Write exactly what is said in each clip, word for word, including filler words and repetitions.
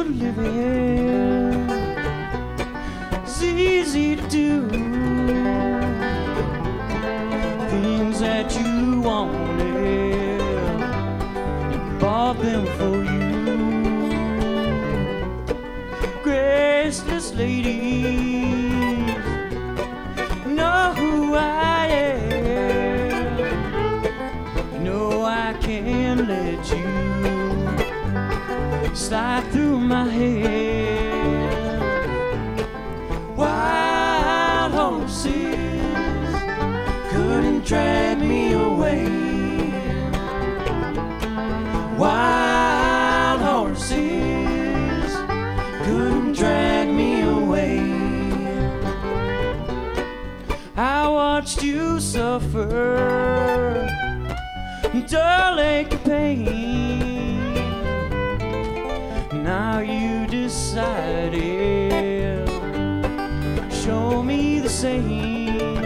living is easy to do. Things that you wanted, bought them for you. Graceless ladies know who I am. You know I can't let you slide through my head. Wild horses couldn't drag me away. Wild horses couldn't drag me away. I watched you suffer, dull ache and pain. Now you decided, show me the same.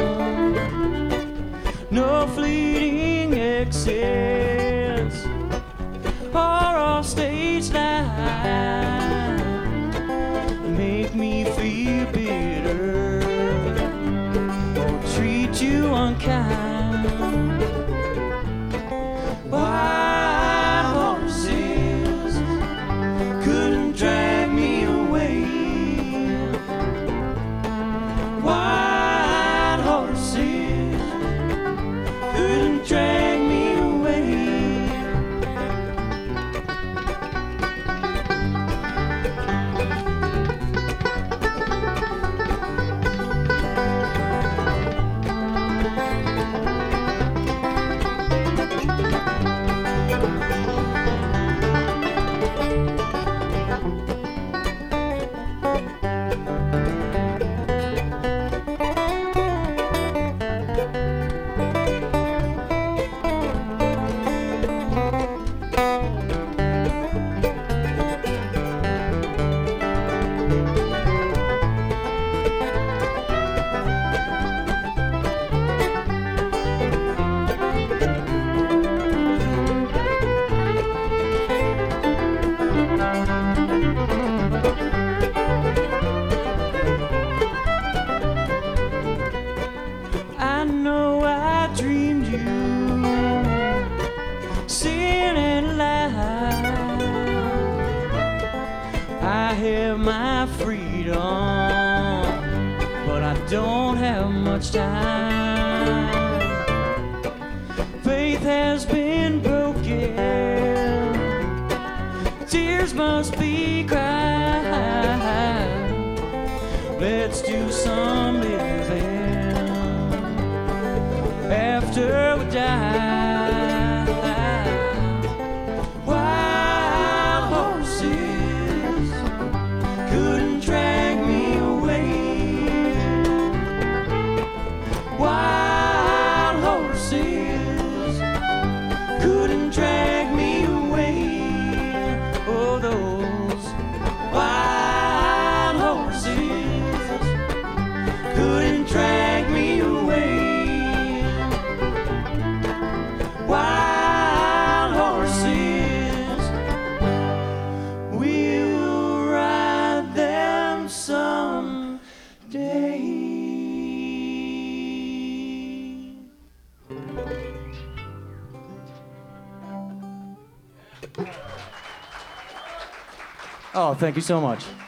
No fleeting excess or off stage line make me feel bitter or treat you unkind. Wild horses couldn't drag me away. Wild horses couldn't drag me away. I know I dreamed you singing loud. I have my freedom, but I don't have much time. Faith has been broken, tears must be cried. Let's do some living after we die. Wild horses couldn't drag me away. Wild horses couldn't drag me away. Oh, those wild horses couldn't drag me away. Wild horses, we'll ride them someday. Oh, thank you so much.